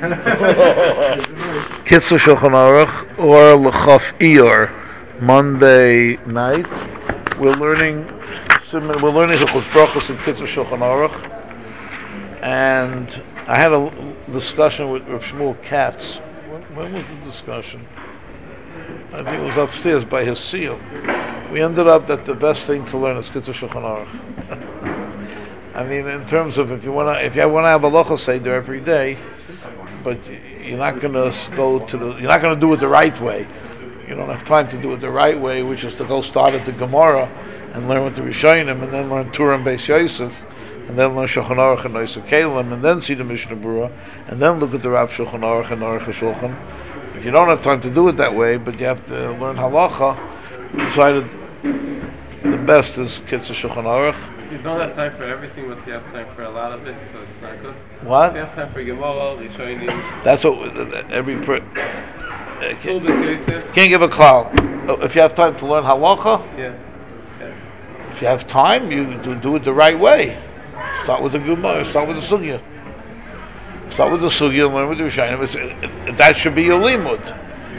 Kitzur Shulchan Aruch or L'Chaf Iyar, Monday night. We're learning Hilchos Brachos and Kitzur Shulchan Aruch, and I had a discussion with Rav Shmuel Katz. When was the discussion? I think it was upstairs by his seal. We ended up that the best thing to learn is Kitzur Shulchan Aruch. I mean, in terms of if you want to have a Halacha Seder every day, but you're not going to you're not going to do it the right way. You don't have time to do it the right way, which is to go start at the Gemara and learn with the Rishonim, and then learn Torah and Beis Yosef, and then learn Shulchan Aruch and Noisei Kelim, and then see the Mishnah Berurah, and then look at the Rav Shulchan Aruch and Aruch HaShulchan. If you don't have time to do it that way, but you have to learn Halacha, we decided the best is Kitzur Shulchan Aruch. You don't have time for everything, but you have time for a lot of it, so it's not good. What? You have time for Gemara, Rishonim. That's what can't give a klal. If you have time to learn halacha, yeah. If you have time, you do it the right way. Start with the Gemara. Start with the sugya. Start with the sugya and learn with the Rishonim. That should be your limud.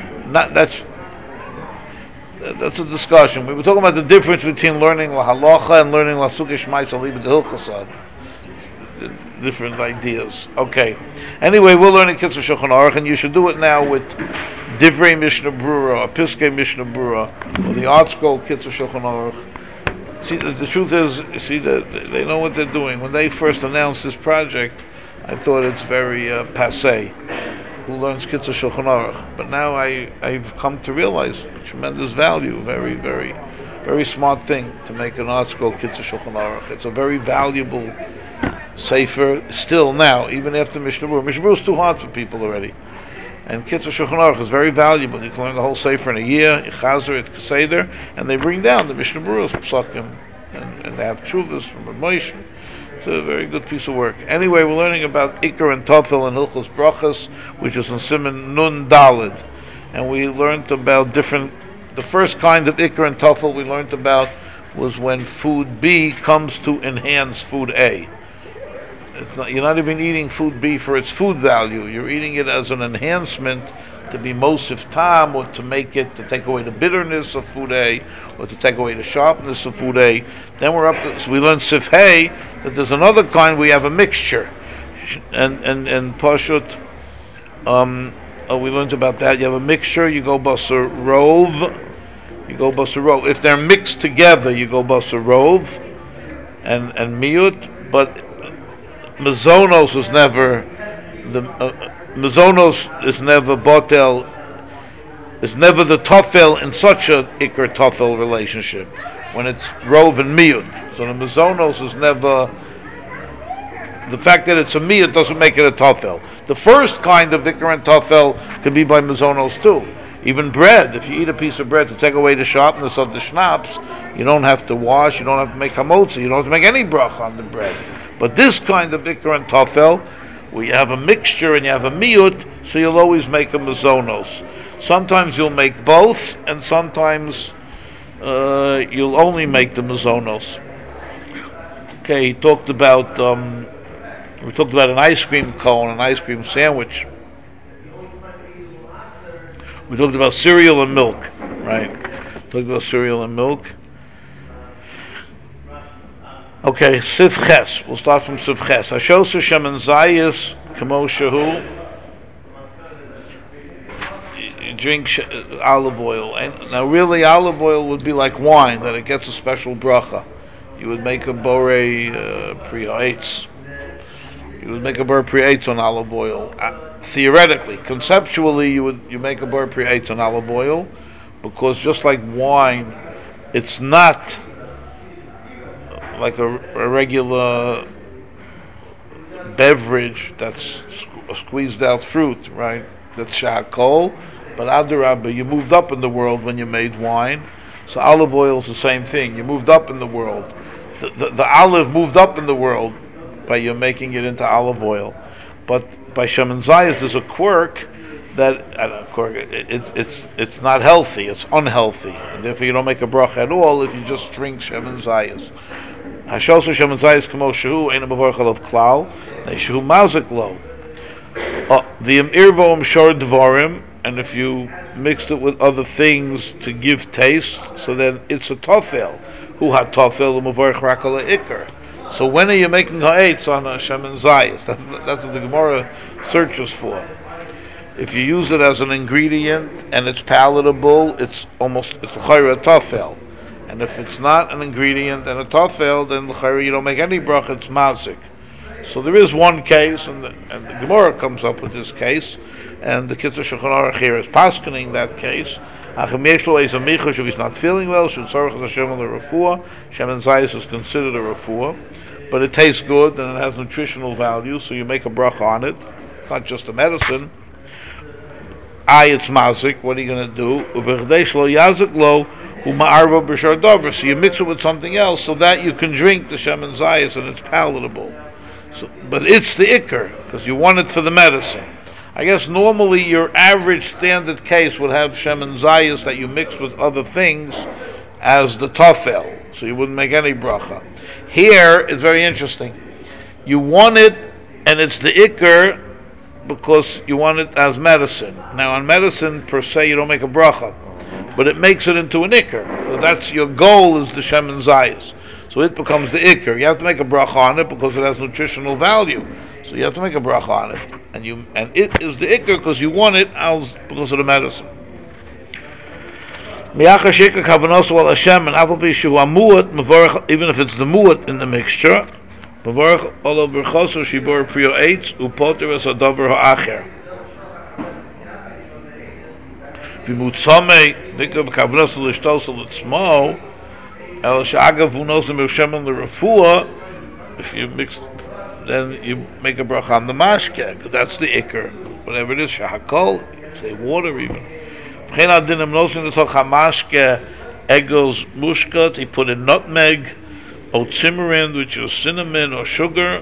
That's a discussion. We were talking about the difference between learning la halacha and learning la sugya shmais alibud hilchasad. Different ideas. Okay. Anyway, we're learning Kitzur Shulchan Aruch, and you should do it now with Divrei Mishnah Berurah, or Piskei Mishnah Berurah, or the Art Scroll Kitzur Shulchan Aruch. See, the truth is, they know what they're doing. When they first announced this project, I thought it's very passé. Who learns Kitzur Shulchan Aruch? But now I've come to realize tremendous value. Very, very, very smart thing to make an Art Scroll Kitzur Shulchan Aruch. It's a very valuable Sefer still now, even after Mishnah Berurah. Mishnah Berurah is too hard for people already. And Kitzur Shulchan Aruch is very valuable. You can learn the whole Sefer in a year, Chazer, at Seder, and they bring down the Mishnah Berurah's Psakim, and they have Tshuvas from Rav Moshe. It's a very good piece of work. Anyway, we're learning about Iker and Tofel and Hilchos Brachos, which is in Siman Nun Daled. And we learned about the first kind of Iker and Tofel we learned about was when food B comes to enhance food A. You're not even eating food B for its food value. You're eating it as an enhancement to be mosif tam, or to take away the bitterness of food A, or to take away the sharpness of food A. Then so we learn Sif Hey, that there's another kind we have a mixture. And Pashut, we learned about that. You have a mixture, you go Basar Rov. If they're mixed together, you go Basar Rov and Miut, but Mazonos is never botel, is never the tofel in such a ikr tofel relationship when it's rov and miut. So the mazonos is never, the fact that it's a miut doesn't make it a tofel. The first kind of ikr and tofel can be by mazonos too. Even bread, if you eat a piece of bread to take away the sharpness of the schnapps, you don't have to wash, you don't have to make hamotzi, you don't have to make any brach on the bread. But this kind of ikr and tofel, where you have a mixture and you have a miut, so you'll always make a mazonos. Sometimes you'll make both, and sometimes you'll only make the mazonos. Okay, we talked about an ice cream cone, an ice cream sandwich. We talked about cereal and milk, right? Talked about cereal and milk. Okay, Sif Ches. We'll start from Sif Ches. Hashos Shemen Zayis Kamo Shehu. You drink olive oil. And now really olive oil would be like wine, that it gets a special bracha. You would make a borei pri ha'etz. You would make a borei pri ha'etz on olive oil. Theoretically, conceptually, you make a borei pri ha'etz on olive oil, because just like wine, it's not like a regular beverage that's squeezed out fruit, right? That's shahakol. But adarabba, you moved up in the world when you made wine. So olive oil is the same thing. You moved up in the world. The olive moved up in the world by you making it into olive oil. But by Shemen Zayis, there's a quirk that it's not healthy. It's unhealthy, and therefore you don't make a bracha at all if you just drink Shemen Zayis. Hashos Shemen Zayis Kamo Shehu Ein Mavorach Alav Klal Shehu Mazik Lo. The irvo shor dvarim, and if you mixed it with other things to give taste, so then it's a tofel. Who had tofel u'mavarich rakala ikar. So when are you making ha'etz on a shemen zayis? That's what the Gemara searches for. If you use it as an ingredient and it's palatable, it's l'chayra tofel. And if it's not an ingredient and a tofel, then l'chayra you don't make any bracha, it's mazik. So there is one case, and the Gemara comes up with this case, and the Kitzur Shulchan Aruch here is paskening that case. If he's not feeling well, should tzarich Hashem on the refuah. Shemen zayis is considered a refuah, but it tastes good and it has nutritional value, so you make a bracha on it. It's not just a medicine. It's mazik. What are you going to do? So you mix it with something else so that you can drink the shemen zayis and it's palatable. So, but it's the ikar because you want it for the medicine. I guess normally your average standard case would have shemen zayis that you mix with other things as the tofel, so you wouldn't make any bracha. Here it's very interesting. You want it, and it's the ikar because you want it as medicine. Now on medicine per se you don't make a bracha, but it makes it into an ikar. So that's your goal, is the shemen zayis. So it becomes the ikar. You have to make a bracha on it because it has nutritional value. So you have to make a bracha on it, and it is the ikar because you want it because of the medicine. Even if it's the mu'at in the mixture, if you mix, then you make a bracha on the mashke, because that's the ikar. Whatever it is, shahakol, say water even. Egos mushkat, he put in nutmeg, or tamarind, which is cinnamon or sugar,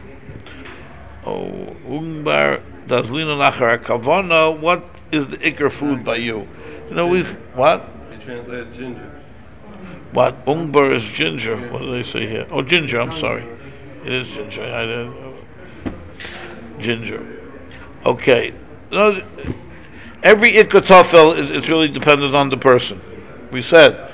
or ungbar, dazlina nachar kavana. What is the ikar food by you? You know, what? It translates ginger. What? Ungbar is ginger. What do they say here? Oh, ginger, I'm sorry. It is ginger. Ginger. Okay. No, every ikar tofel, it's really dependent on the person. We said,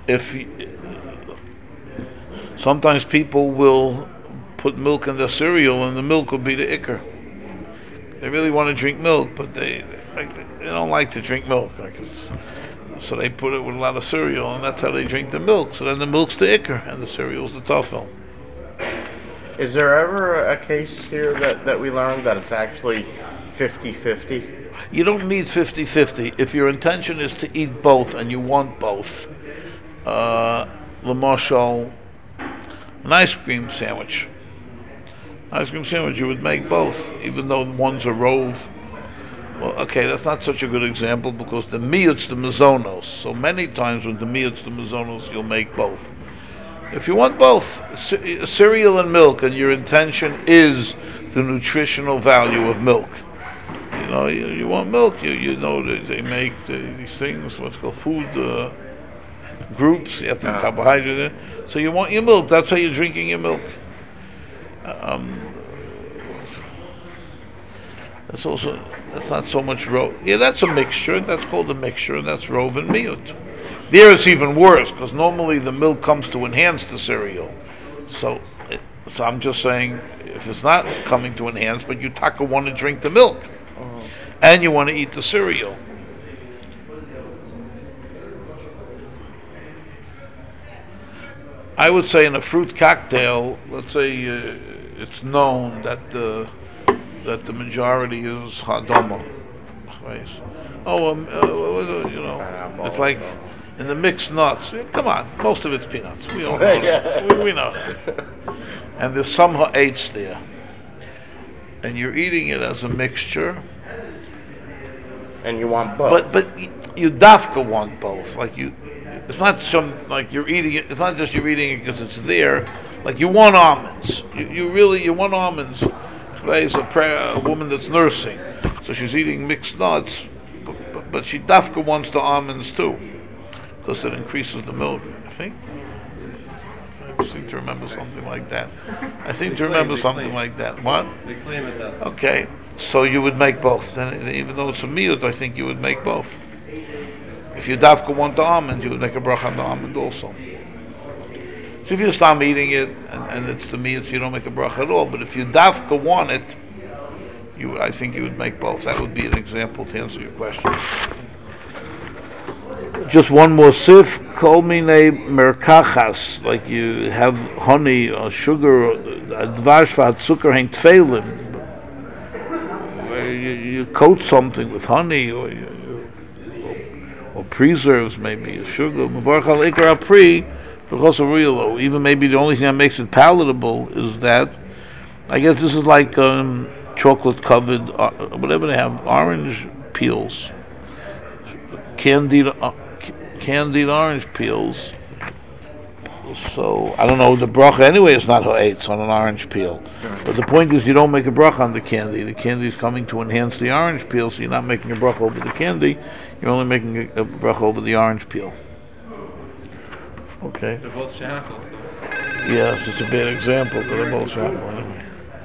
sometimes people will put milk in their cereal and the milk will be the ikar. They really want to drink milk, but they don't like to drink milk. So they put it with a lot of cereal, and that's how they drink the milk. So then the milk's the ikar, and the cereal's the tofel. Is there ever a case here that we learned that it's actually 50-50? You don't need 50-50. If your intention is to eat both and you want both, l'mashal, an ice cream sandwich. You would make both, even though one's a rove. Well, okay, that's not such a good example because the miyut's the mazonos. So many times when the miyut's the mazonos, you'll make both. If you want both, cereal and milk, and your intention is the nutritional value of milk. You know, you want milk. You know they make these things, what's called food groups. You have to have carbohydrate in it. So you want your milk. That's how you're drinking your milk. That's not so much rove. Yeah, that's a mixture. That's called a mixture, and that's rove and miyut. There it's even worse because normally the milk comes to enhance the cereal. So I'm just saying, if it's not coming to enhance, but you taka want to drink the milk, and you want to eat the cereal. I would say in a fruit cocktail, let's say it's known that the majority is hadoma. Right? It's like in the mixed nuts. Come on, most of it's peanuts. We all know that. We know that. And there's some ha'etz there, and you're eating it as a mixture. And you want both. But you dafka want both. It's not you're eating it. It's not just you're eating it because it's there. Like you want almonds. You want almonds. There's a woman that's nursing, so she's eating mixed nuts, but she dafka wants the almonds too, because it increases the milk. I think. seem to remember something like that. I seem to remember something like that. What? They claim it that. Okay, so you would make both. And even though it's a miyut, I think you would make both. If you dafka want the almond, you would make a bracha on the almond also. So if you stop eating it and it's the miyut, so you don't make a bracha at all. But if you dafka want it, I think you would make both. That would be an example to answer your question. Just one more sif, kol minei merkachas, like you have honey or sugar, or dvash v'hatzuker hein tfeilim, where you coat something with honey or preserves, maybe sugar. Mevarch al ikar apri, because of real. Even maybe the only thing that makes it palatable is that, I guess this is like chocolate covered, whatever they have, orange peels, candied orange peels. So I don't know, the bracha anyway is not ha'etz on an orange peel. But the point is, you don't make a bracha on the candy. The candy is coming to enhance the orange peel, so you're not making a bracha over the candy. You're only making a bracha over the orange peel. Okay. They're both shackles. So. Yes, it's a bad example, but they're both shackles anyway.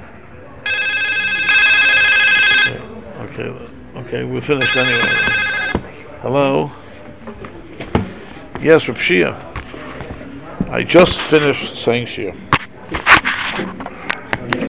Okay, we're finished anyway. Hello? Yes, Reb Shia. I just finished saying Shia.